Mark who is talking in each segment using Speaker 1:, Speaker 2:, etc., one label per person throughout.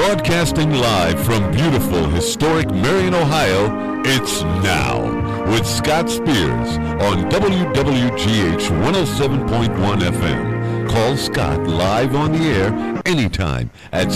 Speaker 1: Broadcasting live from beautiful, historic Marion, Ohio, it's Now with Scott Spears on WWGH 107.1 FM. Call Scott live on the air anytime at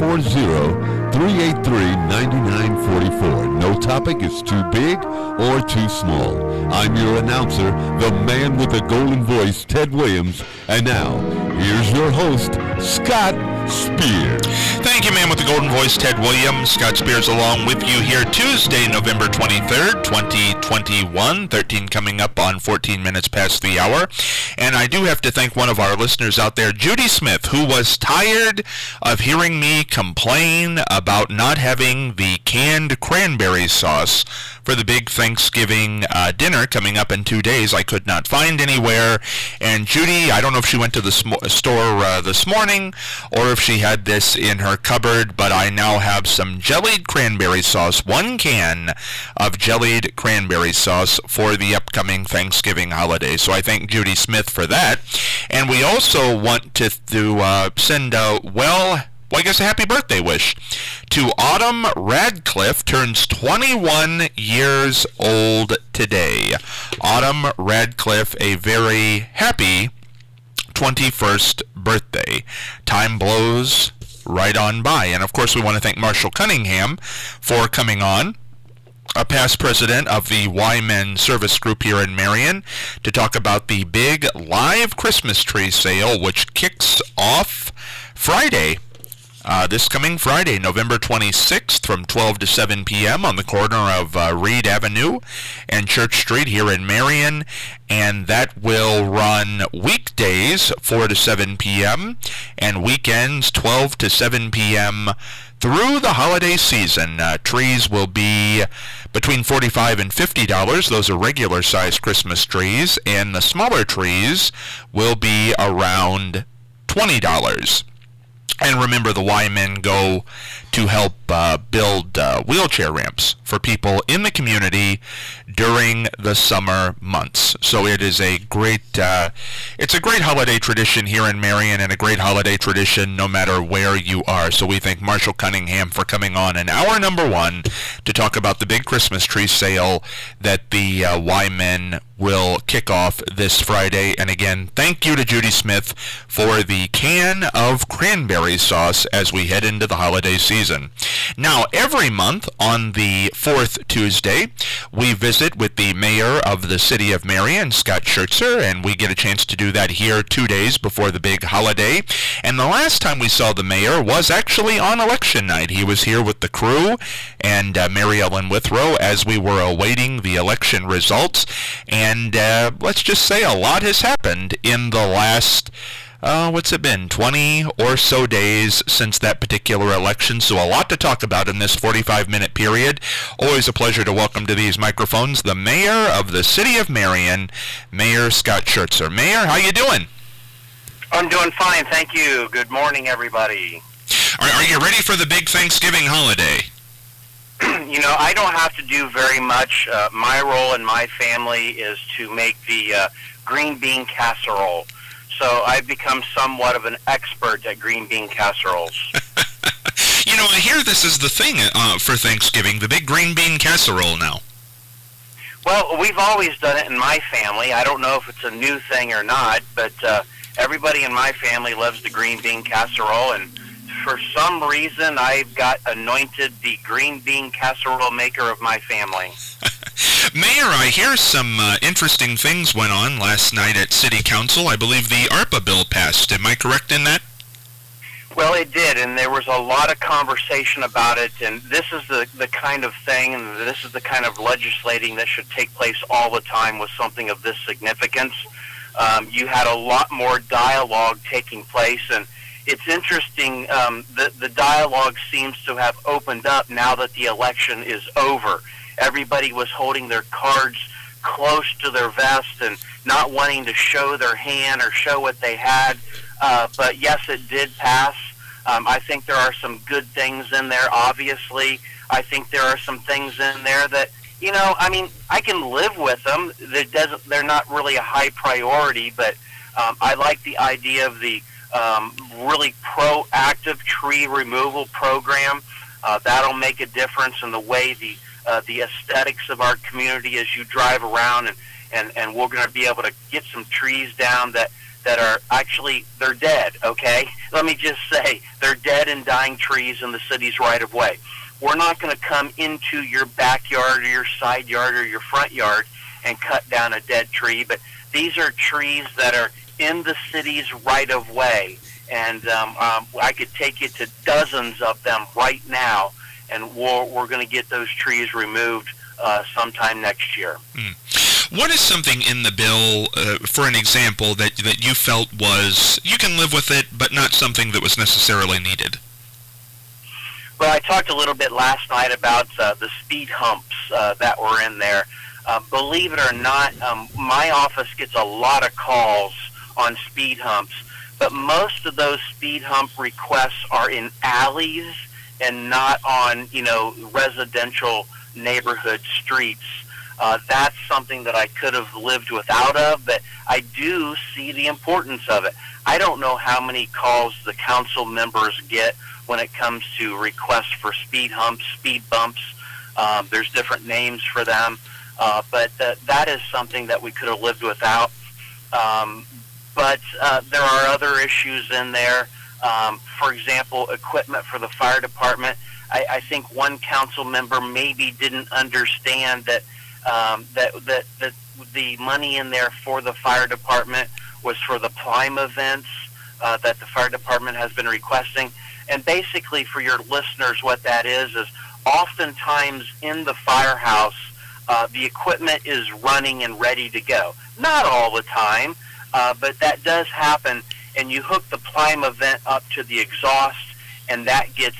Speaker 1: 740-383-9944. No topic is too big or too small. I'm your announcer, the man with the golden voice, Ted Williams. And now, here's your host, Scott Spears.
Speaker 2: Thank you, man with the golden voice, Ted Williams. Scott Spears along with you here Tuesday, November 23rd, 2021. 13 coming up on 14 minutes past the hour. And I do have to thank one of our listeners out there, Judy Smith, who was tired of hearing me complain about not having the canned cranberry sauce for the big Thanksgiving dinner coming up in 2 days. I could not find anywhere. And Judy, I don't know if she went to the store this morning or if she had this in her cupboard, but I now have some jellied cranberry sauce, 1 can of jellied cranberry sauce for the upcoming Thanksgiving holiday. So I thank Judy Smith for that. And we also want to send a happy birthday wish to Autumn Radcliffe, turns 21 years old today. Autumn Radcliffe, a very happy 21st birthday. Time blows right on by. And of course we want to thank Marshall Cunningham for coming on, a past president of the Y-Men Service Group here in Marion, to talk about the big live Christmas tree sale, which kicks off Friday. This coming Friday, November 26th, from 12 to 7 p.m. on the corner of Reed Avenue and Church Street here in Marion, and that will run weekdays 4 to 7 p.m. and weekends 12 to 7 p.m. through the holiday season. Trees will be between $45 and $50. Those are regular sized Christmas trees, and the smaller trees will be around $20. And remember, the Y-Men go to help build wheelchair ramps for people in the community during the summer months. So it is a great holiday tradition here in Marion, and a great holiday tradition no matter where you are. So we thank Marshall Cunningham for coming on in hour number 1 to talk about the big Christmas tree sale that the Y-Men will kick off this Friday. And again, thank you to Judy Smith for the can of cranberry sauce as we head into the holiday season. Now, every month on the 4th Tuesday, we visit with the mayor of the city of Marion, Scott Schertzer, and we get a chance to do that here 2 days before the big holiday. And the last time we saw the mayor was actually on election night. He was here with the crew and Mary Ellen Withrow as we were awaiting the election results. And let's just say a lot has happened in the last 20 or so days since that particular election. So a lot to talk about in this 45-minute period. Always a pleasure to welcome to these microphones the mayor of the city of Marion, Mayor Scott Schertzer. Mayor, how you doing?
Speaker 3: I'm doing fine, thank you. Good morning, everybody.
Speaker 2: Are you ready for the big Thanksgiving holiday?
Speaker 3: You know, I don't have to do very much. My role in my family is to make the green bean casserole. So I've become somewhat of an expert at green bean casseroles.
Speaker 2: You know, I hear this is the thing for Thanksgiving, the big green bean casserole now.
Speaker 3: Well, we've always done it in my family. I don't know if it's a new thing or not, but everybody in my family loves the green bean casserole, and for some reason I've got anointed the green bean casserole maker of my family.
Speaker 2: Mayor, I hear some interesting things went on last night at City Council. I believe the ARPA bill passed. Am I correct in that?
Speaker 3: Well, it did, and there was a lot of conversation about it, and this is the kind of thing, and this is the kind of legislating that should take place all the time with something of this significance. You had a lot more dialogue taking place, and it's interesting, the dialogue seems to have opened up now that the election is over. Everybody was holding their cards close to their vest and not wanting to show their hand or show what they had. But yes, it did pass. I think there are some good things in there, obviously. I think there are some things in there that, you know, I mean, I can live with them. They're not really a high priority, but I like the idea of the really proactive tree removal program. That'll make a difference in the way the aesthetics of our community as you drive around, and we're going to be able to get some trees down that are actually, they're dead, okay? Let me just say, they're dead and dying trees in the city's right-of-way. We're not going to come into your backyard or your side yard or your front yard and cut down a dead tree, but these are trees that are in the city's right-of-way, and I could take you to dozens of them right now, and we're going to get those trees removed sometime next year.
Speaker 2: What is something in the bill, for an example, that you felt was, you can live with it, but not something that was necessarily needed?
Speaker 3: Well, I talked a little bit last night about the speed humps that were in there. Believe it or not, my office gets a lot of calls on speed humps, but most of those speed hump requests are in alleys and not on, residential neighborhood streets. That's something that I could have lived without of, but I do see the importance of it. I don't know how many calls the council members get when it comes to requests for speed humps, speed bumps. There's different names for them, but that is something that we could have lived without. But there are other issues in there. For example, equipment for the fire department. I think one council member maybe didn't understand that the money in there for the fire department was for the Plime events that the fire department has been requesting. And basically, for your listeners, what that is oftentimes in the firehouse, the equipment is running and ready to go. Not all the time, but that does happen. And you hook the Plime event up to the exhaust, and that gets,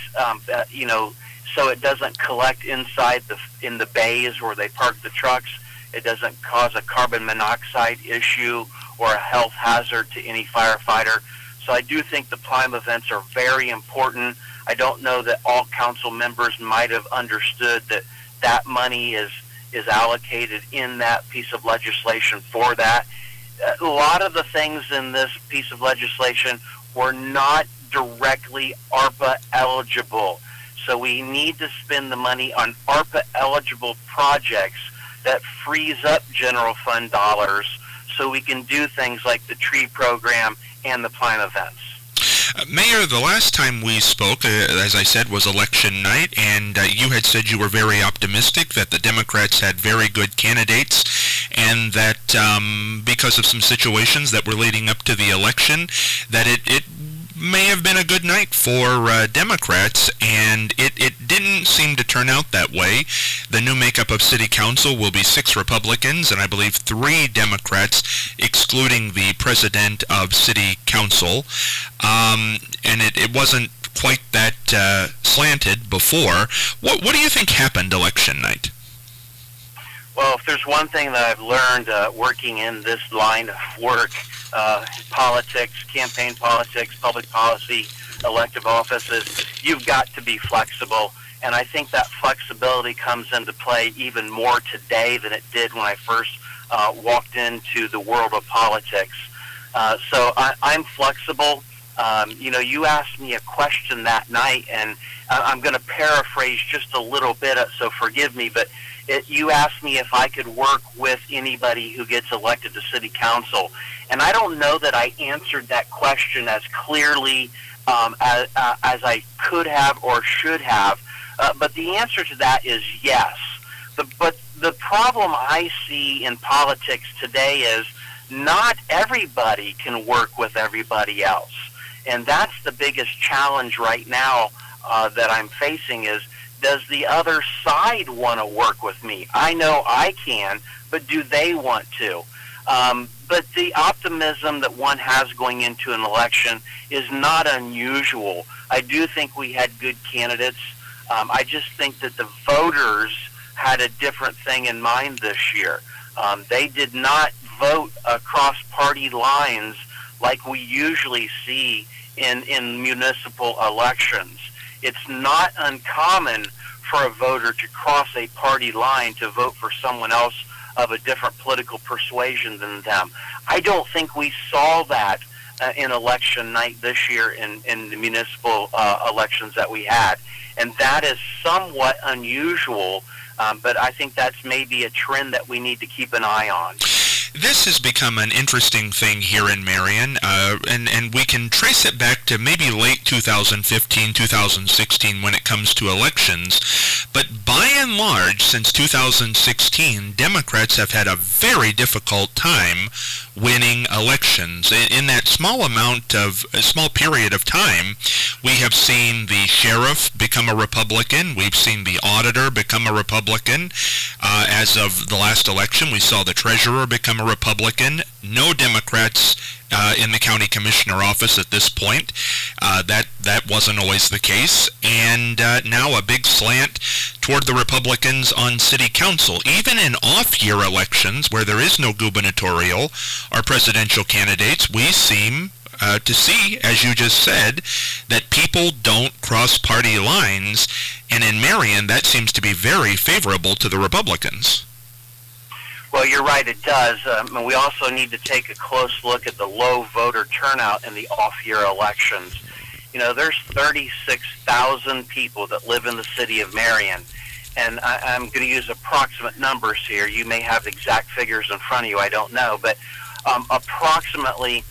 Speaker 3: so it doesn't collect inside in the bays where they park the trucks. It doesn't cause a carbon monoxide issue or a health hazard to any firefighter. So I do think the Plime events are very important. I don't know that all council members might have understood that money is allocated in that piece of legislation for that. A lot of the things in this piece of legislation were not directly ARPA eligible. So we need to spend the money on ARPA eligible projects that frees up general fund dollars so we can do things like the tree program and the Plime events.
Speaker 2: Mayor, the last time we spoke, as I said, was election night, and you had said you were very optimistic that the Democrats had very good candidates, and that because of some situations that were leading up to the election, that it may have been a good night for Democrats, and it didn't seem to turn out that way. The new makeup of City Council will be 6 Republicans and I believe 3 Democrats, excluding the President of City Council. And it wasn't quite that slanted before. What do you think happened election night?
Speaker 3: Well, if there's one thing that I've learned working in this line of work, politics, campaign politics, public policy, elective offices, you've got to be flexible. And I think that flexibility comes into play even more today than it did when I first walked into the world of politics. So I'm flexible. You asked me a question that night, and I'm going to paraphrase just a little bit, so forgive me, but you asked me if I could work with anybody who gets elected to city council. And I don't know that I answered that question as clearly as I could have or should have, but the answer to that is yes. But the problem I see in politics today is not everybody can work with everybody else. And that's the biggest challenge right now that I'm facing is, does the other side want to work with me? I know I can, but do they want to? But the optimism that one has going into an election is not unusual. I do think we had good candidates. I just think that the voters had a different thing in mind this year. They did not vote across party lines like we usually see in municipal elections. It's not uncommon for a voter to cross a party line to vote for someone else of a different political persuasion than them. I don't think we saw that in election night this year in the municipal elections that we had. And that is somewhat unusual, but I think that's maybe a trend that we need to keep an eye on.
Speaker 2: This has become an interesting thing here in Marion, and we can trace it back to maybe late 2015, 2016 when it comes to elections. But by and large, since 2016, Democrats have had a very difficult time winning elections. In that small period of time, we have seen the sheriff become a Republican. We've seen the auditor become a Republican. As of the last election, we saw the treasurer become a Republican. No Democrats in the county commissioner office at this point. That wasn't always the case. And now a big slant toward the Republicans on city council. Even in off-year elections where there is no gubernatorial or presidential candidates, we seem to see, as you just said, that people don't cross party lines, and in Marion that seems to be very favorable to the Republicans.
Speaker 3: Well, you're right, it does. And we also need to take a close look at the low voter turnout in the off-year elections. You know, there's 36,000 people that live in the city of Marion, and I'm going to use approximate numbers here. You may have exact figures in front of you, I don't know, but approximately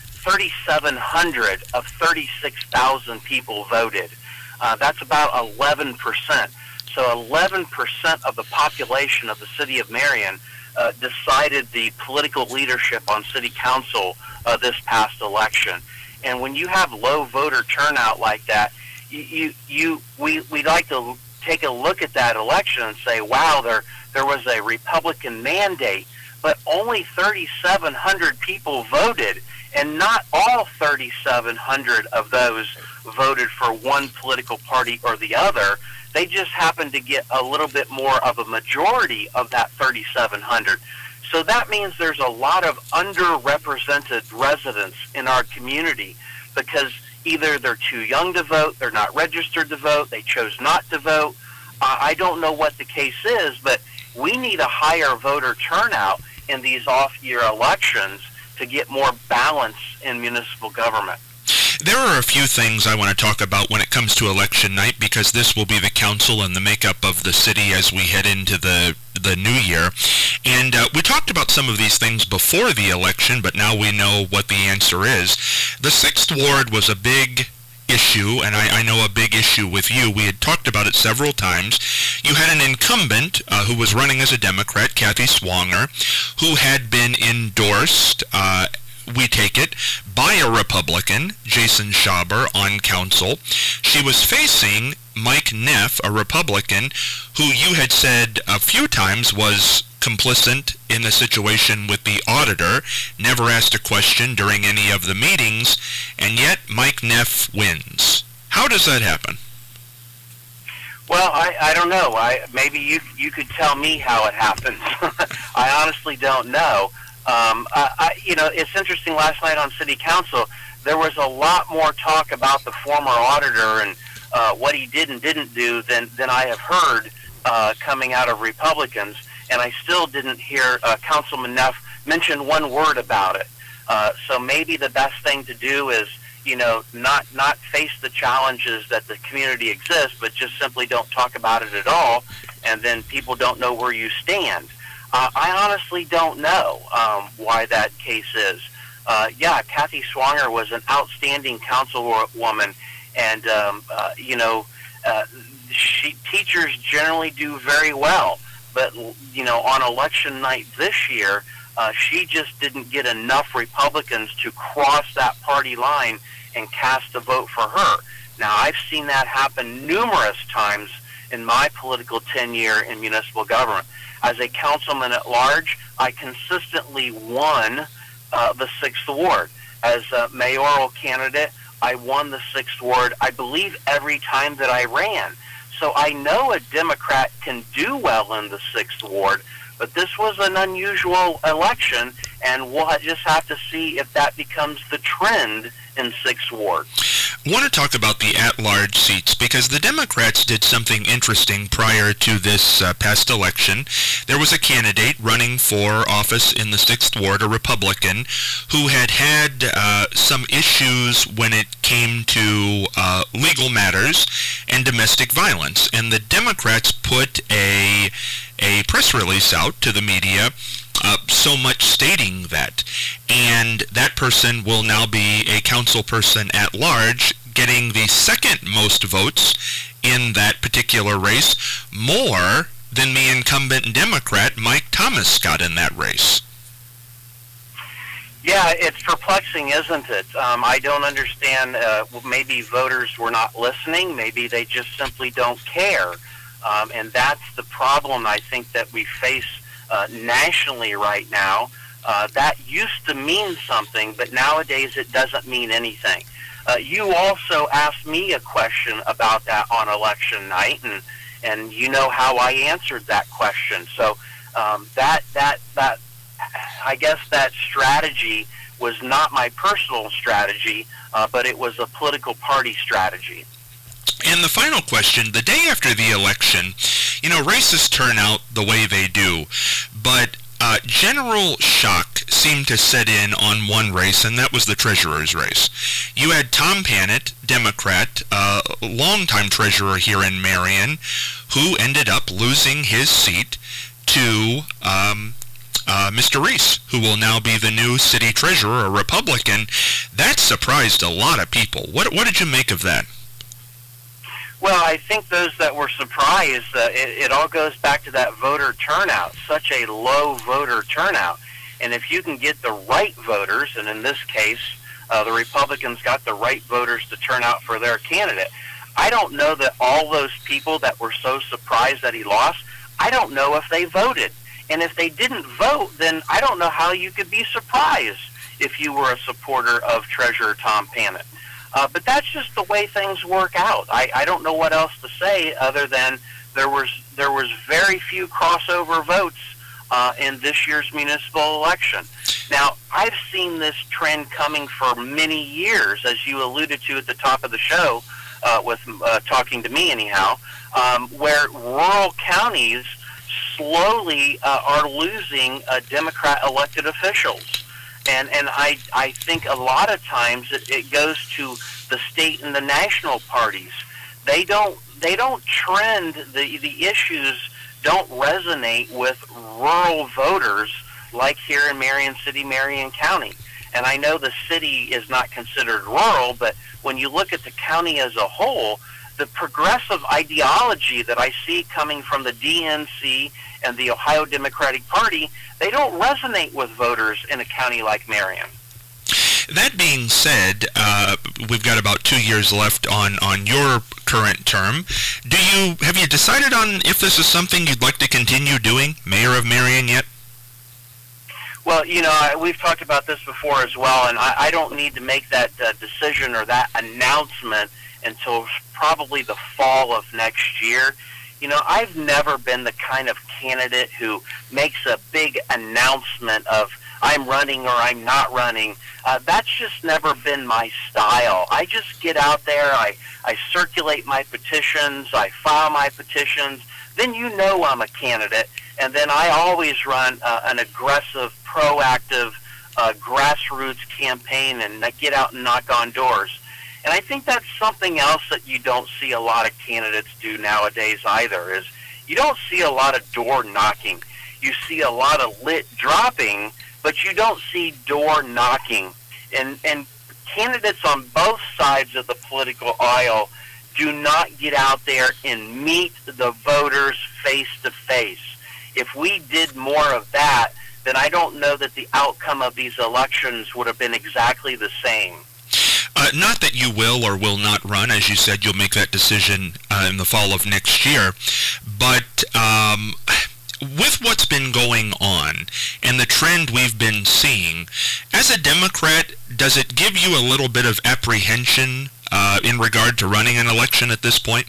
Speaker 3: 3,700 of 36,000 people voted. That's about 11%. So 11% of the population of the city of Marion decided the political leadership on city council this past election. And when you have low voter turnout like that, we'd like to take a look at that election and say, wow, there was a Republican mandate, but only 3,700 people voted. And not all 3,700 of those voted for one political party or the other. They just happened to get a little bit more of a majority of that 3,700. So that means there's a lot of underrepresented residents in our community because either they're too young to vote, they're not registered to vote, they chose not to vote. I don't know what the case is, but we need a higher voter turnout in these off-year elections to get more balance in municipal government.
Speaker 2: There are a few things I want to talk about when it comes to election night because this will be the council and the makeup of the city as we head into the new year. And we talked about some of these things before the election, but now we know what the answer is. The 6th Ward was a big issue, and I know a big issue with you. We had talked about it several times. You had an incumbent who was running as a Democrat, Kathy Swanger, who had been endorsed, we take it, by a Republican, Jason Schaber, on council. She was facing Mike Neff, a Republican, who you had said a few times was complicit in the situation with the auditor, never asked a question during any of the meetings, and yet Mike Neff wins. How does that happen?
Speaker 3: Well, I don't know. Maybe you could tell me how it happens. I honestly don't know. It's interesting. Last night on City Council, there was a lot more talk about the former auditor and what he did and didn't do than I have heard coming out of Republicans. And I still didn't hear Councilman Neff mention one word about it. So maybe the best thing to do is, not face the challenges that the community exists, but just simply don't talk about it at all, and then people don't know where you stand. I honestly don't know why that case is. Kathy Swanger was an outstanding councilwoman, and teachers generally do very well. But on election night this year, she just didn't get enough Republicans to cross that party line and cast a vote for her. Now, I've seen that happen numerous times in my political tenure in municipal government. As a councilman at large, I consistently won the 6th Ward. As a mayoral candidate, I won the 6th Ward, I believe, every time that I ran. So I know a Democrat can do well in the 6th Ward, but this was an unusual election, and we'll just have to see if that becomes the trend in 6th Ward.
Speaker 2: I want to talk about the at-large seats because the Democrats did something interesting prior to this past election. There was a candidate running for office in the 6th Ward, a Republican, who had some issues when it came to legal matters and domestic violence. And the Democrats put a press release out to the media, so much stating that. And that person will now be a council person at large, getting the second most votes in that particular race, more than the incumbent Democrat Mike Thomas got in that race.
Speaker 3: Yeah, it's perplexing, isn't it? I don't understand. Maybe voters were not listening. Maybe they just simply don't care. And that's the problem, I think, that we face nationally right now. That used to mean something, but nowadays it doesn't mean anything. You also asked me a question about that on election night, and you know how I answered that question. So that I guess that strategy was not my personal strategy, but it was a political party strategy.
Speaker 2: And the final question, the day after the election, races turn out the way they do, but general shock seemed to set in on one race, and that was the treasurer's race. You had Tom Pannett, Democrat, longtime treasurer here in Marion, who ended up losing his seat to Mr. Reese, who will now be the new city treasurer, a Republican. That surprised a lot of people. What did you make of that?
Speaker 3: Well, I think those that were surprised, it all goes back to that voter turnout, such a low voter turnout. And if you can get the right voters, and in this case, the Republicans got the right voters to turn out for their candidate, I don't know that all those people that were so surprised that he lost, I don't know if they voted. And if they didn't vote, then I don't know how you could be surprised if you were a supporter of Treasurer Tom Pannett. But that's just the way things work out. I don't know what else to say other than there was very few crossover votes in this year's municipal election. Now, I've seen this trend coming for many years, as you alluded to at the top of the show, with talking to me anyhow, where rural counties slowly are losing Democrat elected officials. And I think a lot of times it goes to the state and the national parties. They don't trend, the issues don't resonate with rural voters like here in Marion City, Marion County. And I know the city is not considered rural, but when you look at the county as a whole, the progressive ideology that I see coming from the DNC and the Ohio Democratic Party, they don't resonate with voters in a county like Marion.
Speaker 2: That being said, we've got about 2 years left on your current term. Have you decided on if this is something you'd like to continue doing, Mayor of Marion, yet?
Speaker 3: Well, we've talked about this before as well, and I don't need to make that decision or that announcement until probably the fall of next year. I've never been the kind of candidate who makes a big announcement of I'm running or I'm not running. That's just never been my style. I just get out there, I circulate my petitions, I file my petitions, then I'm a candidate, and then I always run an aggressive, proactive, grassroots campaign and get out and knock on doors. And I think that's something else that you don't see a lot of candidates do nowadays either, is you don't see a lot of door knocking. You see a lot of lit dropping, but you don't see door knocking. And candidates on both sides of the political aisle do not get out there and meet the voters face to face. If we did more of that, then I don't know that the outcome of these elections would have been exactly the same.
Speaker 2: Not that you will or will not run. As you said, you'll make that decision in the fall of next year. But with what's been going on and the trend we've been seeing, as a Democrat, does it give you a little bit of apprehension in regard to running an election at this point?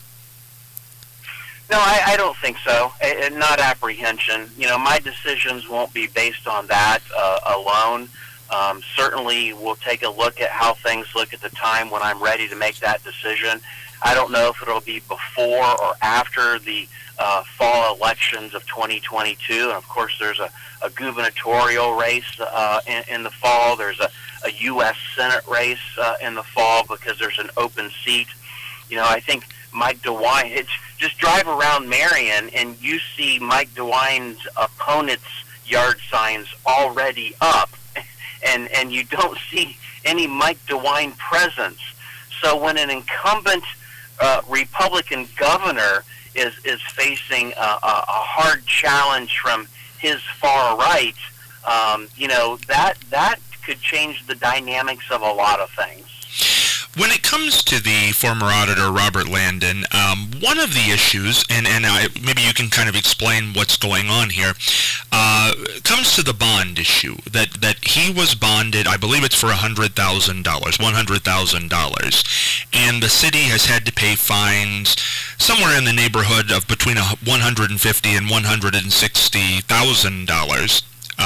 Speaker 3: No, I don't think so. Not apprehension. My decisions won't be based on that alone. Certainly, we'll take a look at how things look at the time when I'm ready to make that decision. I don't know if it'll be before or after the fall elections of 2022. And, of course, there's a gubernatorial race in the fall. There's a U.S. Senate race in the fall because there's an open seat. You know, I think Mike DeWine, just drive around Marion and you see Mike DeWine's opponents' yard signs already up, and you don't see any Mike DeWine presence. So when an incumbent Republican governor is facing a hard challenge from his far right, you know, that could change the dynamics of a lot of things.
Speaker 2: When it comes to the former auditor, Robert Landon, one of the issues, and maybe you can kind of explain what's going on here, comes to the bond issue, that he was bonded, I believe it's for $100,000, and the city has had to pay fines somewhere in the neighborhood of between $150,000 and $160,000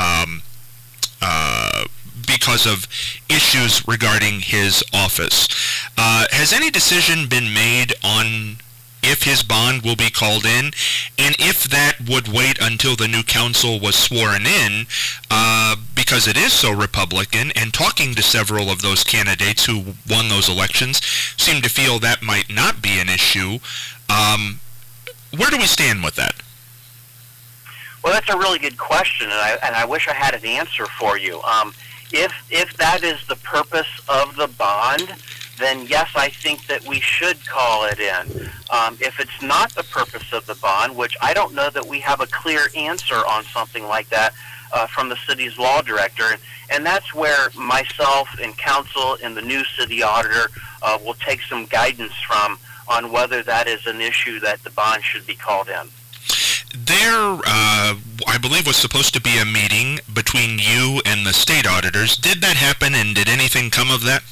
Speaker 2: because of issues regarding his office. Has any decision been made on if his bond will be called in, and if that would wait until the new council was sworn in, because it is so Republican, and talking to several of those candidates who won those elections seem to feel that might not be an issue. Where do we stand with that?
Speaker 3: Well, that's a really good question, and I wish I had an answer for you. If that is the purpose of the bond, then yes, I think that we should call it in. If it's not the purpose of the bond, which I don't know that we have a clear answer on something like that from the city's law director, and that's where myself and council and the new city auditor will take some guidance from on whether that is an issue that the bond should be called in.
Speaker 2: There, I believe, was supposed to be a meeting between you and the state auditors. Did that happen, and did anything come of that?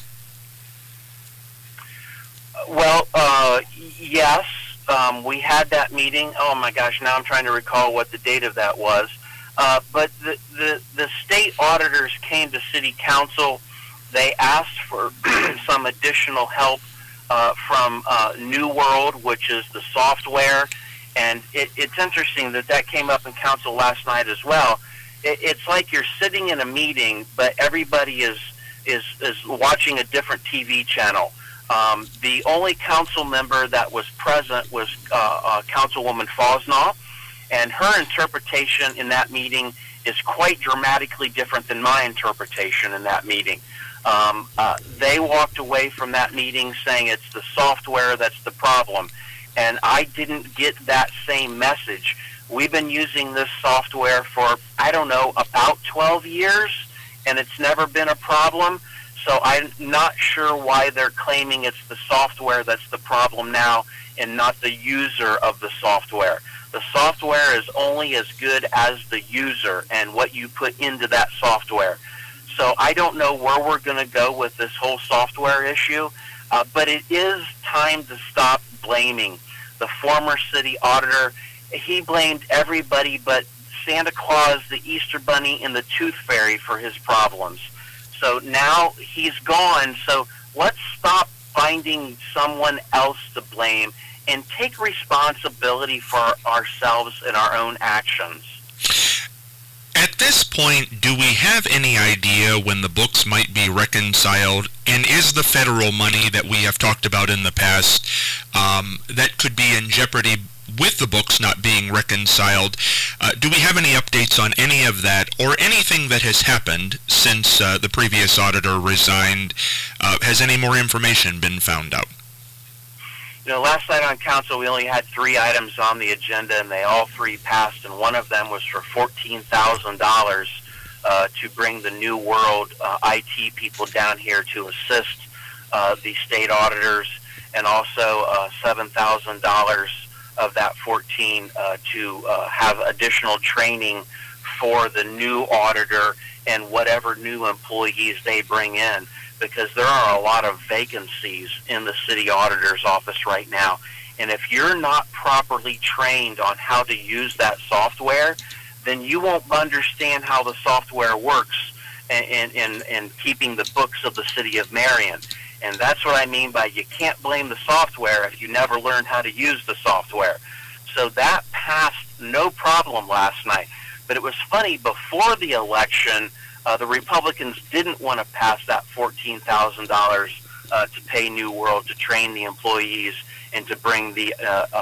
Speaker 3: Well, yes, we had that meeting. Oh my gosh, now I'm trying to recall what the date of that was. But the state auditors came to city council. They asked for some additional help from New World, which is the software. And it's interesting that came up in council last night as well. It's like you're sitting in a meeting, but everybody is watching a different TV channel. The only council member that was present was Councilwoman Fosnaugh, and her interpretation in that meeting is quite dramatically different than my interpretation in that meeting. They walked away from that meeting saying it's the software that's the problem. And I didn't get that same message. We've been using this software for, I don't know, about 12 years, and it's never been a problem. So I'm not sure why they're claiming it's the software that's the problem now and not the user of the software. The software is only as good as the user and what you put into that software. So I don't know where we're going to go with this whole software issue, but it is time to stop blaming. The former city auditor, he blamed everybody but Santa Claus, the Easter Bunny, and the Tooth Fairy for his problems. So now he's gone, so let's stop finding someone else to blame and take responsibility for ourselves and our own actions.
Speaker 2: At this point, do we have any idea when the books might be reconciled? And is the federal money that we have talked about in the past that could be in jeopardy with the books not being reconciled? Do we have any updates on any of that or anything that has happened since the previous auditor resigned? Has any more information been found out?
Speaker 3: You know, last night on council, we only had 3 items on the agenda, and they all 3 passed, and one of them was for $14,000 to bring the New World IT people down here to assist the state auditors, and also $7,000 of that 14 to have additional training for the new auditor and whatever new employees they bring in, because there are a lot of vacancies in the city auditor's office right now. And if you're not properly trained on how to use that software, then you won't understand how the software works. in keeping the books of the city of Marion. And that's what I mean by you can't blame the software if you never learned how to use the software. So that passed no problem last night. But it was funny, before the election, the Republicans didn't want to pass that $14,000 to pay New World to train the employees and to bring the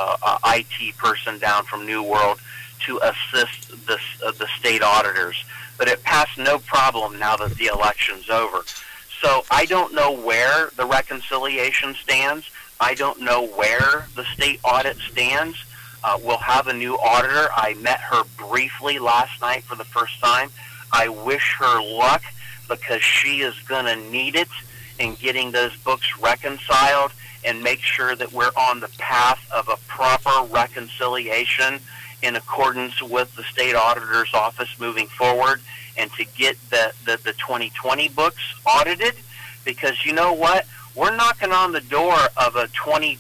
Speaker 3: IT person down from New World to assist the state auditors. But it passed no problem now that the election's over. So I don't know where the reconciliation stands. I don't know where the state audit stands. We'll have a new auditor. I met her briefly last night for the first time. I wish her luck because she is going to need it in getting those books reconciled and make sure that we're on the path of a proper reconciliation in accordance with the state auditor's office moving forward, and to get the 2020 books audited, because you know what? We're knocking on the door of a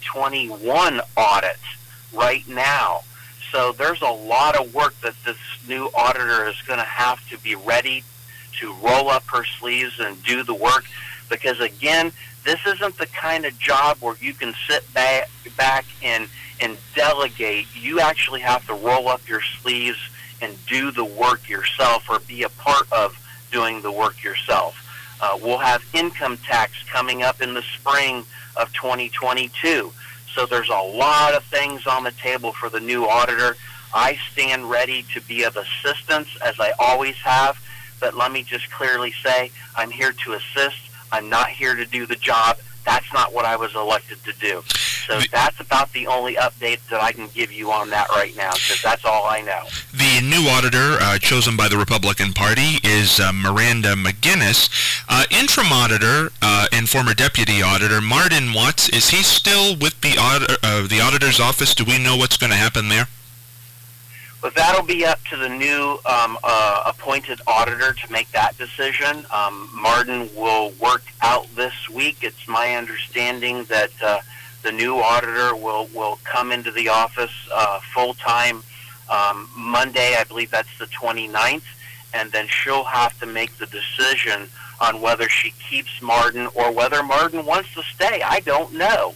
Speaker 3: 2021 audit right now. So there's a lot of work that this new auditor is going to have to be ready to roll up her sleeves and do the work, because again, this isn't the kind of job where you can sit back and delegate. You actually have to roll up your sleeves and do the work yourself, or be a part of doing the work yourself. We'll have income tax coming up in the spring of 2022. So there's a lot of things on the table for the new auditor. I stand ready to be of assistance, as I always have, but let me just clearly say, I'm here to assist. I'm not here to do the job. That's not what I was elected to do. So that's about the only update that I can give you on that right now, because that's all I know.
Speaker 2: The new auditor chosen by the Republican Party is Miranda McGinnis. Interim auditor and former deputy auditor Martin Watts, is he still with the auditor's office? Do we know what's going to happen there?
Speaker 3: Well, that'll be up to the new appointed auditor to make that decision. Martin will work out this week. It's my understanding that the new auditor will come into the office full-time Monday. I believe that's the 29th, and then she'll have to make the decision on whether she keeps Martin or whether Martin wants to stay. I don't know.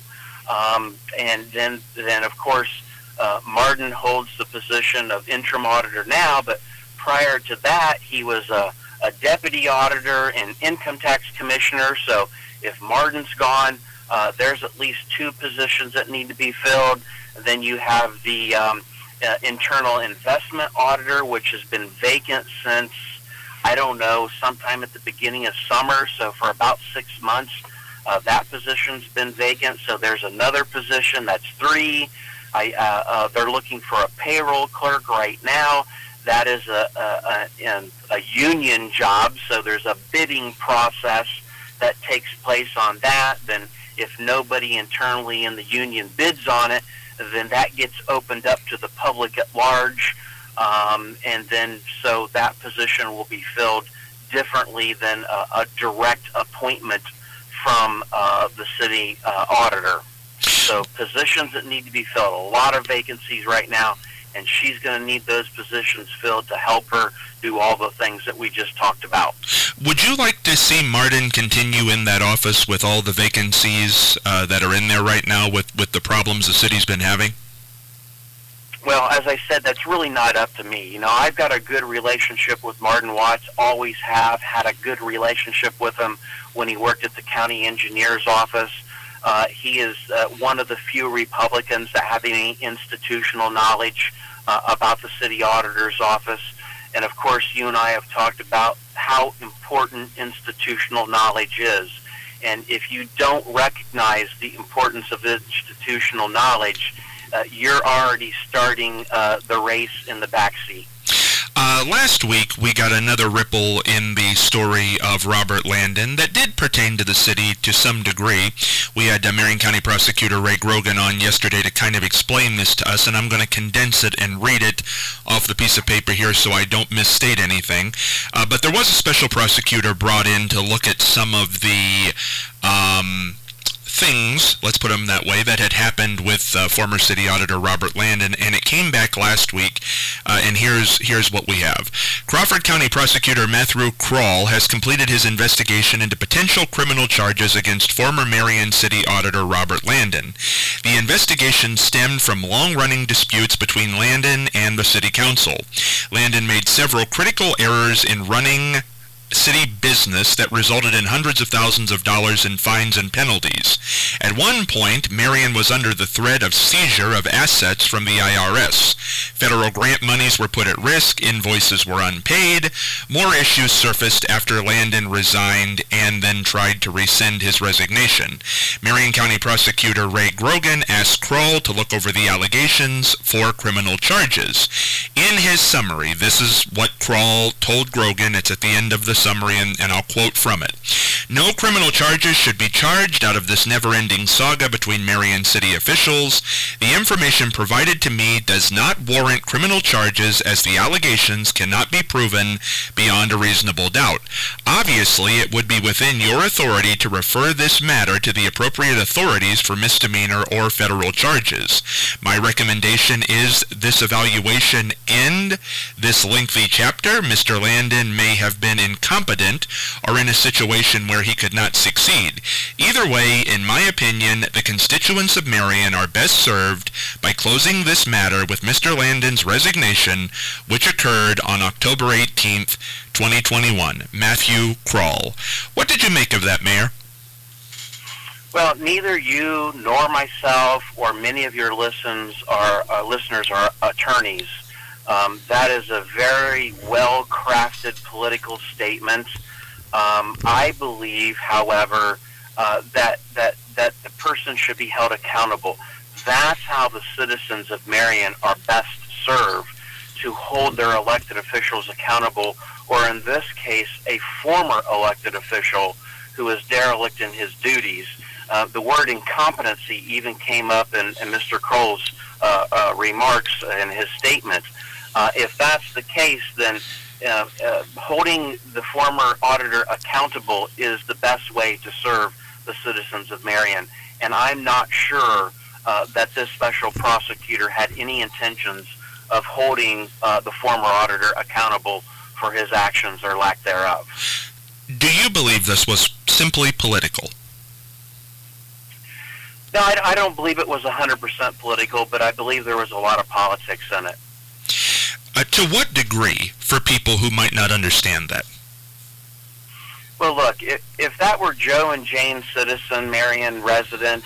Speaker 3: And then of course, Martin holds the position of interim auditor now, but prior to that, he was a deputy auditor and income tax commissioner. So if Martin's gone, there's at least two positions that need to be filled. Then you have the internal investment auditor, which has been vacant since, I don't know, sometime at the beginning of summer. So for about 6 months, that position's been vacant. So there's another position. That's three. They're looking for a payroll clerk right now. That is a union job, so there's a bidding process that takes place on that. Then if nobody internally in the union bids on it, then that gets opened up to the public at large, and then so that position will be filled differently than a direct appointment from the city auditor. So positions that need to be filled, a lot of vacancies right now, and she's going to need those positions filled to help her do all the things that we just talked about.
Speaker 2: Would you like to see Martin continue in that office with all the vacancies that are in there right now with the problems the city's been having?
Speaker 3: Well, as I said, that's really not up to me. You know, I've got a good relationship with Martin Watts, always have had a good relationship with him when he worked at the county engineer's office. He is one of the few Republicans that have any institutional knowledge about the city auditor's office. And of course, you and I have talked about how important institutional knowledge is. And if you don't recognize the importance of institutional knowledge, you're already starting the race in the backseat.
Speaker 2: Last week, we got another ripple in the story of Robert Landon that did pertain to the city to some degree. We had Marion County Prosecutor Ray Grogan on yesterday to kind of explain this to us, and I'm going to condense it and read it off the piece of paper here so I don't misstate anything. But there was a special prosecutor brought in to look at some of the things, let's put them that way, that had happened with former City Auditor Robert Landon, and it came back last week, and here's what we have. Crawford County Prosecutor Matthew Kroll has completed his investigation into potential criminal charges against former Marion City Auditor Robert Landon. The investigation stemmed from long-running disputes between Landon and the City Council. Landon made several critical errors in running city business that resulted in hundreds of thousands of dollars in fines and penalties. At one point, Marion was under the threat of seizure of assets from the IRS. Federal grant monies were put at risk, invoices were unpaid. More issues surfaced after Landon resigned and then tried to rescind his resignation. Marion County Prosecutor Ray Grogan asked Kroll to look over the allegations for criminal charges. In his summary, this is what Kroll told Grogan. It's at the end of the summary, and I'll quote from it. No criminal charges should be charged out of this never-ending saga between Marion City officials. The information provided to me does not warrant criminal charges, as the allegations cannot be proven beyond a reasonable doubt. Obviously, it would be within your authority to refer this matter to the appropriate authorities for misdemeanor or federal charges. My recommendation is this evaluation end this lengthy chapter. Mr. Landon may have been incompetent or in a situation where he could not succeed. Either way, in my opinion, the constituents of Marion are best served by closing this matter with Mr. Landon's resignation, which occurred on October 18th, 2021. Matthew Kroll. What did you make of that, Mayor?
Speaker 3: Well, neither you nor myself or many of your listeners are attorneys. That is a very well-crafted political statement. I believe, however, that the person should be held accountable. That's how the citizens of Marion are best served, to hold their elected officials accountable, or in this case, a former elected official who is derelict in his duties. The word incompetency even came up in Mr. Kroll's remarks in his statement. If that's the case, then holding the former auditor accountable is the best way to serve the citizens of Marion. And I'm not sure that this special prosecutor had any intentions of holding the former auditor accountable for his actions or lack thereof.
Speaker 2: Do you believe this was simply political?
Speaker 3: No, I don't believe it was 100% political, but I believe there was a lot of politics in it.
Speaker 2: To what degree, for people who might not understand that?
Speaker 3: Well, look, if that were Joe and Jane citizen, Marion resident,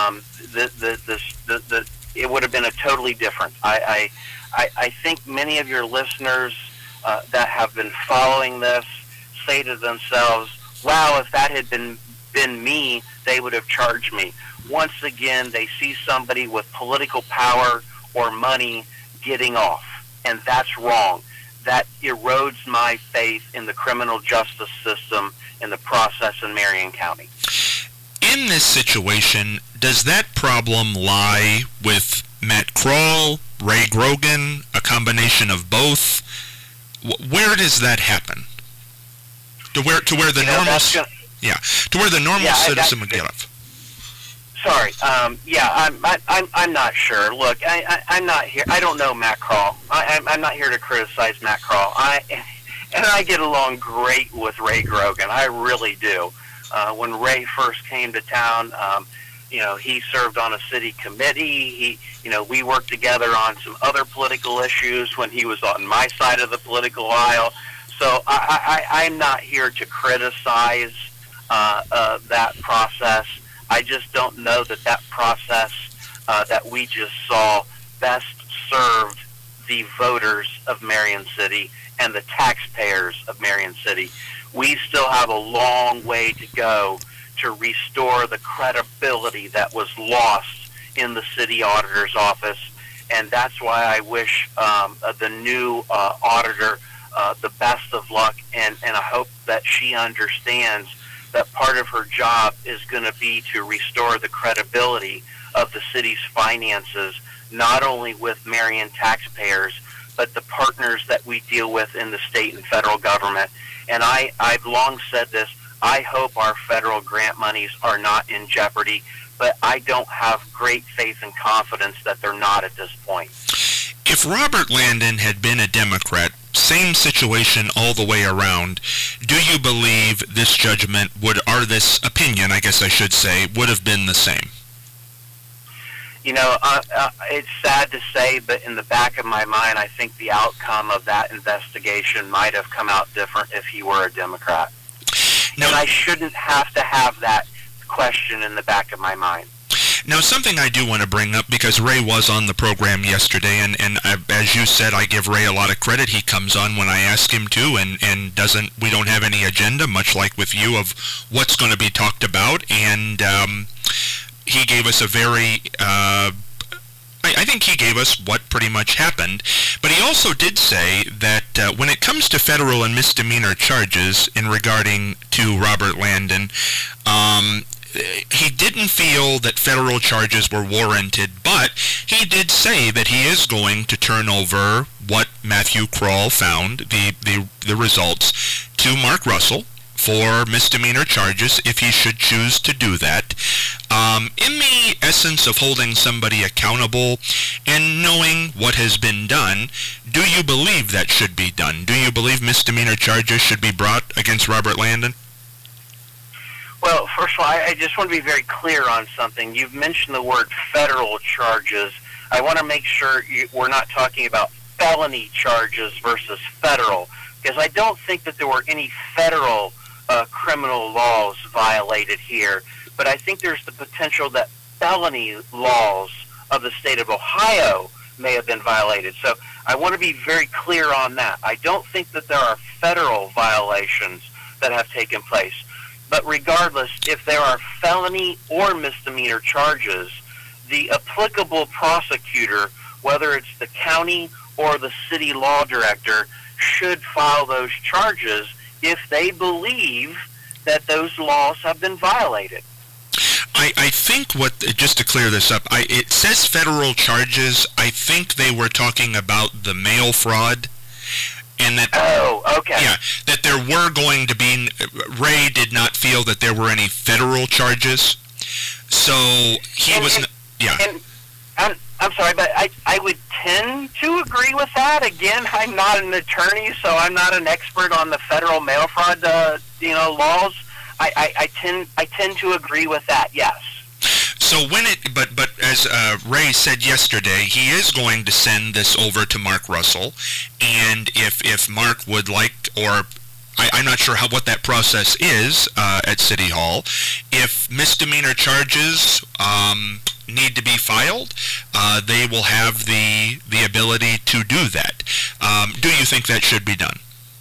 Speaker 3: it would have been a totally different. I think many of your listeners that have been following this say to themselves, wow, if that had been me, they would have charged me. Once again, they see somebody with political power or money getting off, and that's wrong. That erodes my faith in the criminal justice system and the process in Marion County.
Speaker 2: In this situation, does that problem lie with Matt Kroll, Ray Grogan, a combination of both? Where does that happen? To where the normal citizen would get off.
Speaker 3: Sorry. I'm not sure. Look, I'm not here. I don't know Matt Kroll. I'm not here to criticize Matt Kroll. And I get along great with Ray Grogan. I really do. When Ray first came to town, he served on a city committee. We worked together on some other political issues when he was on my side of the political aisle. So I'm not here to criticize that process. I just don't know that process that we just saw best served the voters of Marion City and the taxpayers of Marion City. We still have a long way to go to restore the credibility that was lost in the city auditor's office, and that's why I wish the new auditor the best of luck, and I hope that she understands that part of her job is going to be to restore the credibility of the city's finances, not only with Marion taxpayers, but the partners that we deal with in the state and federal government. And I've long said this, I hope our federal grant monies are not in jeopardy, but I don't have great faith and confidence that they're not at this point.
Speaker 2: If Robert Landon had been a Democrat, same situation all the way around, do you believe this judgment or this opinion, I guess I should say, would have been the same?
Speaker 3: You know, it's sad to say, but in the back of my mind, I think the outcome of that investigation might have come out different if he were a Democrat. And I shouldn't have to have that question in the back of my mind.
Speaker 2: Now, something I do want to bring up, because Ray was on the program yesterday, and as you said, I give Ray a lot of credit. He comes on when I ask him to, and we don't have any agenda, much like with you, of what's going to be talked about, and he gave us a very, I think he gave us what pretty much happened, but he also did say that when it comes to federal and misdemeanor charges in regarding to Robert Landon, he didn't feel that federal charges were warranted, but he did say that he is going to turn over what Matthew Kroll found, the results, to Mark Russell for misdemeanor charges if he should choose to do that. In the essence of holding somebody accountable and knowing what has been done, do you believe that should be done? Do you believe misdemeanor charges should be brought against Robert Landon?
Speaker 3: Well, first of all, I just want to be very clear on something. You've mentioned the word federal charges. I want to make sure we're not talking about felony charges versus federal, because I don't think that there were any federal criminal laws violated here, but I think there's the potential that felony laws of the state of Ohio may have been violated. So I want to be very clear on that. I don't think that there are federal violations that have taken place. But regardless, if there are felony or misdemeanor charges, the applicable prosecutor, whether it's the county or the city law director, should file those charges if they believe that those laws have been violated.
Speaker 2: I think just to clear this up, it says federal charges. I think they were talking about the mail fraud. And that,
Speaker 3: okay.
Speaker 2: Yeah, that there were going to be, Ray did not feel that there were any federal charges, so he was, yeah.
Speaker 3: And I'm sorry, but I would tend to agree with that. Again, I'm not an attorney, so I'm not an expert on the federal mail fraud, laws. I tend to agree with that, yes.
Speaker 2: So but as Ray said yesterday, he is going to send this over to Mark Russell, and if Mark would like, or I'm not sure what that process is at City Hall, if misdemeanor charges need to be filed, they will have the ability to do that. Do you think that should be done?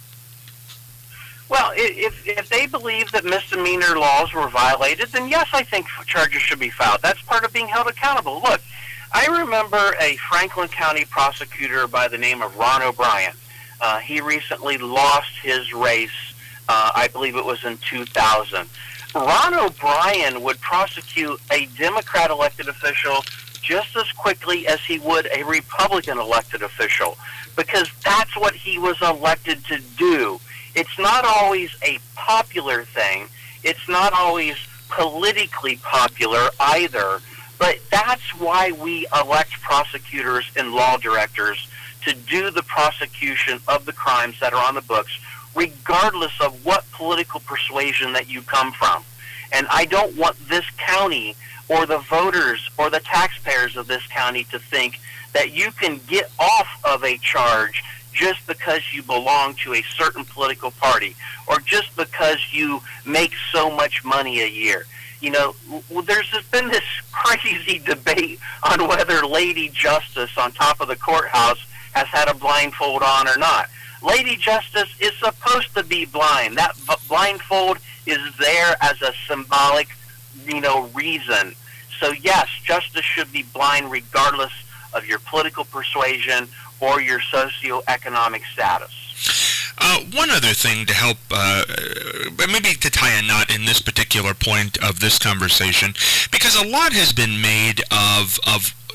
Speaker 3: Well, if they believe that misdemeanor laws were violated, then yes, I think charges should be filed. That's part of being held accountable. Look, I remember a Franklin County prosecutor by the name of Ron O'Brien. He recently lost his race, I believe it was in 2000. Ron O'Brien would prosecute a Democrat elected official just as quickly as he would a Republican elected official, because that's what he was elected to do. It's not always a popular thing. It's not always politically popular either, but that's why we elect prosecutors and law directors to do the prosecution of the crimes that are on the books, regardless of what political persuasion that you come from. And I don't want this county or the voters or the taxpayers of this county to think that you can get off of a charge just because you belong to a certain political party or just because you make so much money a year. You know, there's been this crazy debate on whether Lady Justice on top of the courthouse has had a blindfold on or not. Lady Justice is supposed to be blind. That blindfold is there as a symbolic, reason. So yes, justice should be blind regardless of your political persuasion or your socioeconomic status.
Speaker 2: One other thing to help, maybe to tie a knot in this particular point of this conversation, because a lot has been made of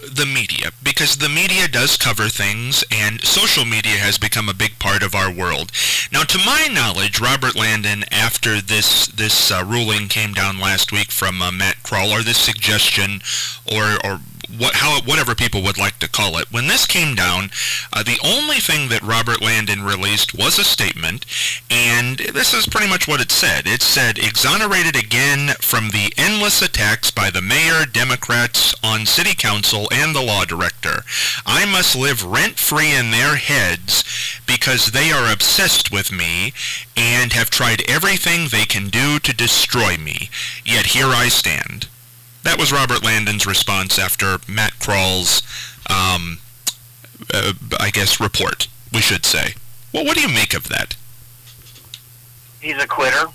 Speaker 2: the media, because the media does cover things, and social media has become a big part of our world. Now, to my knowledge, Robert Landon, after this ruling came down last week from Matt Kroll, or this suggestion, or whatever people would like to call it, when this came down, the only thing that Robert Landon released was a statement, and this is pretty much what it said. It said, exonerated again from the endless attacks by the mayor, Democrats on city council, and the law director. I must live rent-free in their heads because they are obsessed with me and have tried everything they can do to destroy me. Yet here I stand. That was Robert Landon's response after Matt Kroll's, I guess, report, we should say. Well, what do you make of that?
Speaker 3: He's a quitter.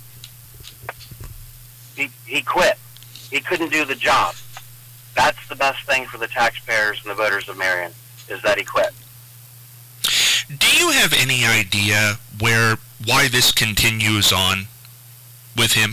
Speaker 3: He quit. He couldn't do the job. That's the best thing for the taxpayers and the voters of Marion, is that he quit.
Speaker 2: Do you have any idea why this continues on with him?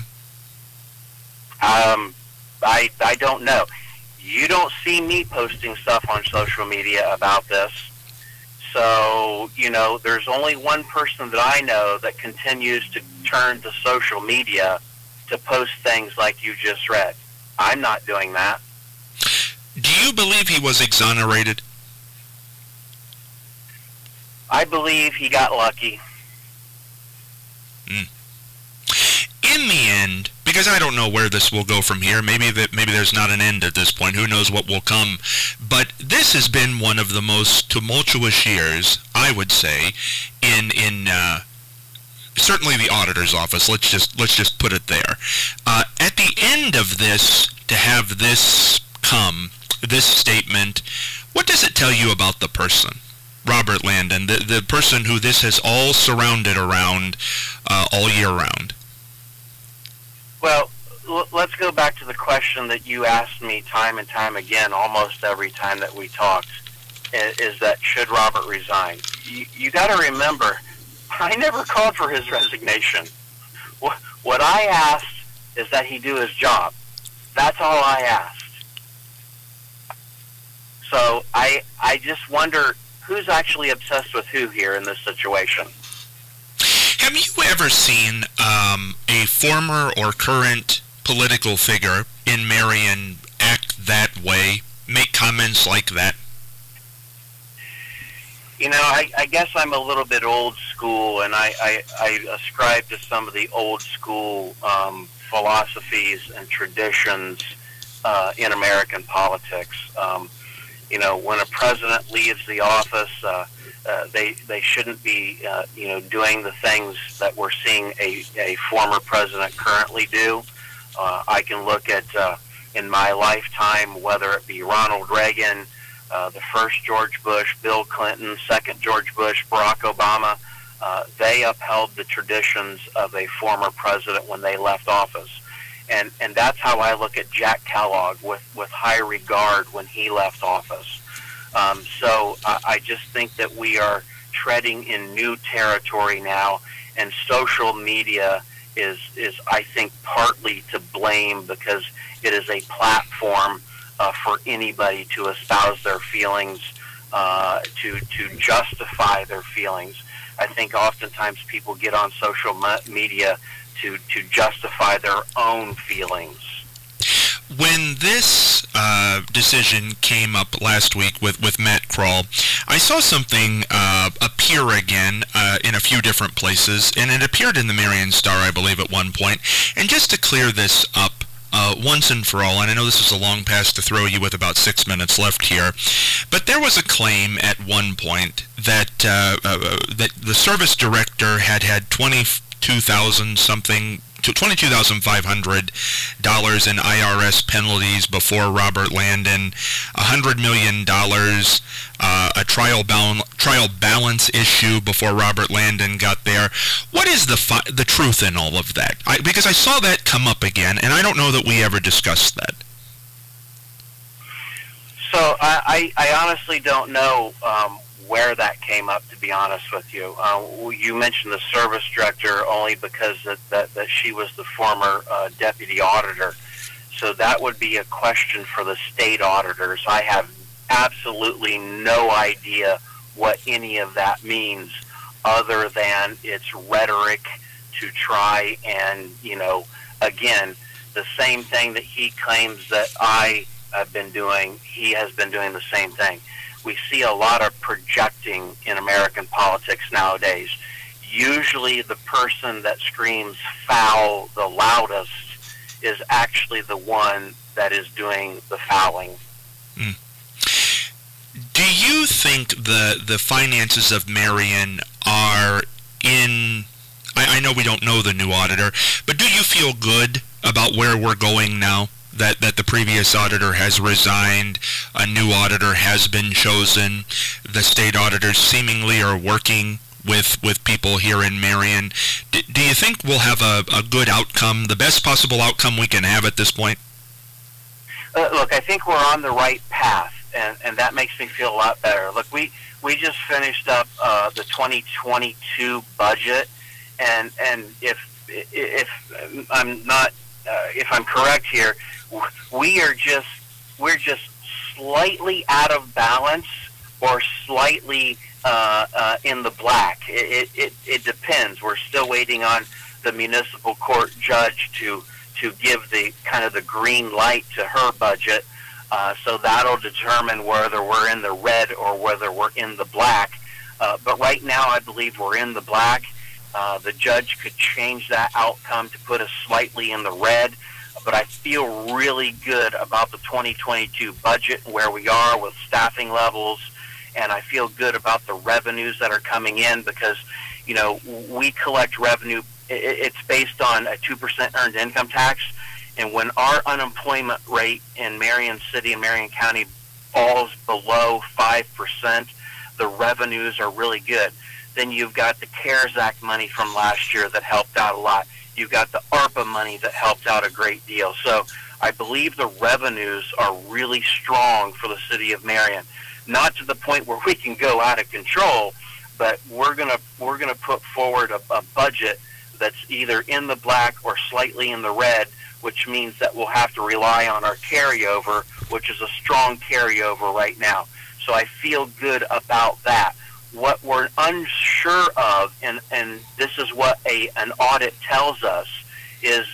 Speaker 3: I don't know. You don't see me posting stuff on social media about this. So, there's only one person that I know that continues to turn to social media to post things like you just read. I'm not doing that.
Speaker 2: Do you believe he was exonerated?
Speaker 3: I believe he got lucky.
Speaker 2: In the end, because I don't know where this will go from here, maybe there's not an end at this point, who knows what will come, but this has been one of the most tumultuous years, I would say, in certainly the auditor's office. Let's just put it there. At the end of this, to have this statement, what does it tell you about the person, Robert Landon, the person who this has all surrounded around all year round?
Speaker 3: Well, let's go back to the question that you asked me time and time again, almost every time that we talked, is that should Robert resign? You got to remember, I never called for his resignation. What I asked is that he do his job. That's all I asked. So I just wonder who's actually obsessed with who here in this situation.
Speaker 2: Have you ever seen a former or current political figure in Marion act that way, make comments like that?
Speaker 3: I guess I'm a little bit old school, and I ascribe to some of the old school philosophies and traditions in American politics. When a president leaves the office, they shouldn't be doing the things that we're seeing a former president currently do. I can look at in my lifetime, whether it be Ronald Reagan, the first George Bush, Bill Clinton, second George Bush, Barack Obama, they upheld the traditions of a former president when they left office. And that's how I look at Jack Kellogg with high regard when he left office. So I just think that we are treading in new territory now, and social media is I think partly to blame because it is a platform for anybody to espouse their feelings, to justify their feelings. I think oftentimes people get on social media to justify their own feelings.
Speaker 2: When this decision came up last week with Matt Kroll, I saw something appear again in a few different places, and it appeared in the Marion Star, I believe, at one point. And just to clear this up once and for all, and I know this is a long pass to throw you with about 6 minutes left here, but there was a claim at one point that that the service director had $22,500 in IRS penalties before Robert Landon, $100 million, a trial balance issue before Robert Landon got there. What is the truth in all of that? Because I saw that come up again, and I don't know that we ever discussed that.
Speaker 3: So I honestly don't know where that came up, to be honest with you. You mentioned the service director only because that she was the former deputy auditor. So that would be a question for the state auditors. I have absolutely no idea what any of that means, other than it's rhetoric to try and, again, the same thing that he claims that I have been doing, he has been doing the same thing. We see a lot of projecting in American politics nowadays. Usually the person that screams foul the loudest is actually the one that is doing the fouling.
Speaker 2: Mm. Do you think the finances of Marion are in... I know we don't know the new auditor, but do you feel good about where we're going now? That the previous auditor has resigned, a new auditor has been chosen, the state auditors seemingly are working with people here in Marion. Do you think we'll have a good outcome, the best possible outcome we can have at this point?
Speaker 3: Look, I think we're on the right path, and that makes me feel a lot better. Look, we just finished up the 2022 budget, and if I'm not if I'm correct here, we're just slightly out of balance or slightly in the black. It depends. We're still waiting on the municipal court judge to give the kind of the green light to her budget. So that'll determine whether we're in the red or whether we're in the black. But right now, I believe we're in the black. The judge could change that outcome to put us slightly in the red, but I feel really good about the 2022 budget and where we are with staffing levels, and I feel good about the revenues that are coming in because, we collect revenue. It's based on a 2% earned income tax, and when our unemployment rate in Marion City and Marion County falls below 5%, the revenues are really good. Then you've got the CARES Act money from last year that helped out a lot. You've got the ARPA money that helped out a great deal. So I believe the revenues are really strong for the city of Marion. Not to the point where we can go out of control, but we're gonna put forward a budget that's either in the black or slightly in the red, which means that we'll have to rely on our carryover, which is a strong carryover right now. So I feel good about that. What we're unsure of, and this is what an audit tells us, is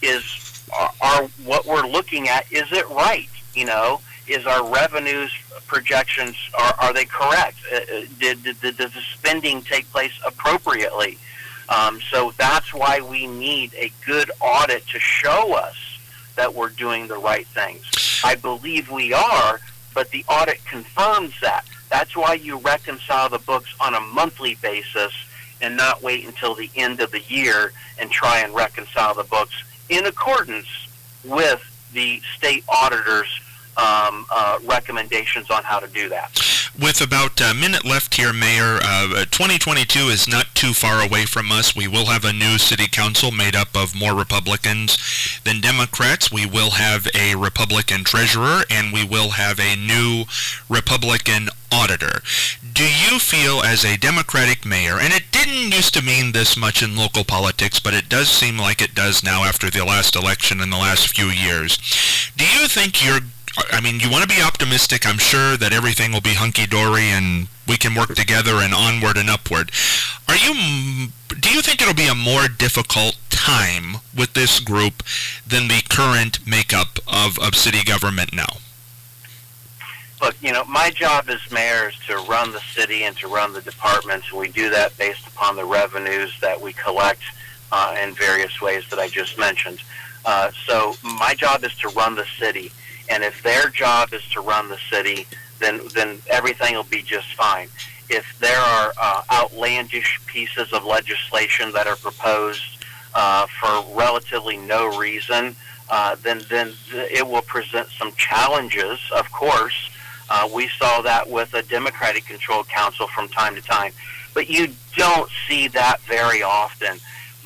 Speaker 3: what we're looking at, is it right? Is our revenues projections, are they correct? Did the spending take place appropriately? So that's why we need a good audit to show us that we're doing the right things. I believe we are, but the audit confirms that. That's why you reconcile the books on a monthly basis and not wait until the end of the year and try and reconcile the books in accordance with the state auditor's recommendations on how to do that.
Speaker 2: With about a minute left here, Mayor, 2022 is not too far away from us. We will have a new city council made up of more Republicans than Democrats. We will have a Republican treasurer, and we will have a new Republican auditor. Do you feel, as a Democratic mayor, and it didn't used to mean this much in local politics, but it does seem like it does now after the last election in the last few years, do you think you want to be optimistic. I'm sure that everything will be hunky-dory and we can work together and onward and upward. Do you think it'll be a more difficult time with this group than the current makeup of city government now?
Speaker 3: Look, my job as mayor is to run the city and to run the departments, and we do that based upon the revenues that we collect in various ways that I just mentioned. So my job is to run the city. And if their job is to run the city, then everything will be just fine. If there are outlandish pieces of legislation that are proposed for relatively no reason, then it will present some challenges, of course. We saw that with a Democratic-controlled council from time to time. But you don't see that very often.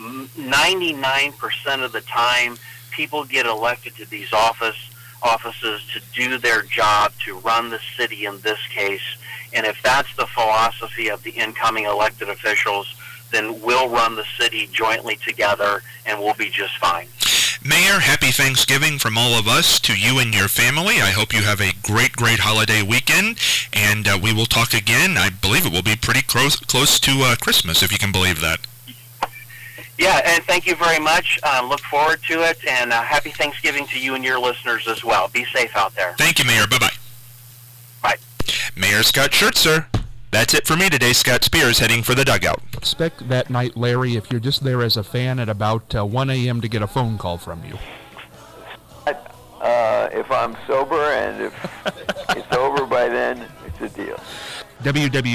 Speaker 3: 99% of the time, people get elected to these offices to do their job, to run the city in this case. And if that's the philosophy of the incoming elected officials, then we'll run the city jointly together and we'll be just fine.
Speaker 2: Mayor, happy Thanksgiving from all of us to you and your family. I hope you have a great, great holiday weekend, and we will talk again. I believe it will be pretty close to Christmas, if you can believe that.
Speaker 3: Yeah, and thank you very much. Look forward to it, and happy Thanksgiving to you and your listeners as well. Be safe out there.
Speaker 2: Thank you, Mayor. Bye-bye.
Speaker 3: Bye.
Speaker 2: Mayor Scott Schertzer. That's it for me today. Scott Spears heading for the dugout.
Speaker 4: Expect that night, Larry, if you're just there as a fan at about 1 a.m. to get a phone call from you.
Speaker 5: If I'm sober and if it's over by then, it's a deal.